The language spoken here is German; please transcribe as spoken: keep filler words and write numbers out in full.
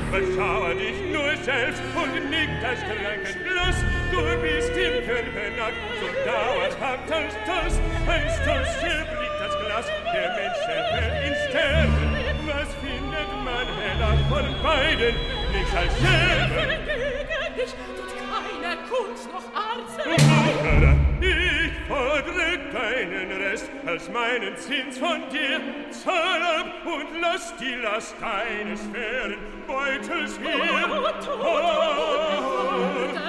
Beschauer dich nur selbst und nick das Krankenbloß. Du bist im Körper nackt, so dauerhaft als das. Ein Stoßschiff liegt das Glas, der Mensch erfällt in Sterben. Was findet man heller von beiden? Nichts als Scherben. Gegen dich tut keine Kunst noch Arze. Ich fordre keinen Rest als meinen Zins von dir. Zahl ab und lass die Last deines schweren Beutels hier. Oh, oh, oh, oh, oh, oh, oh, oh,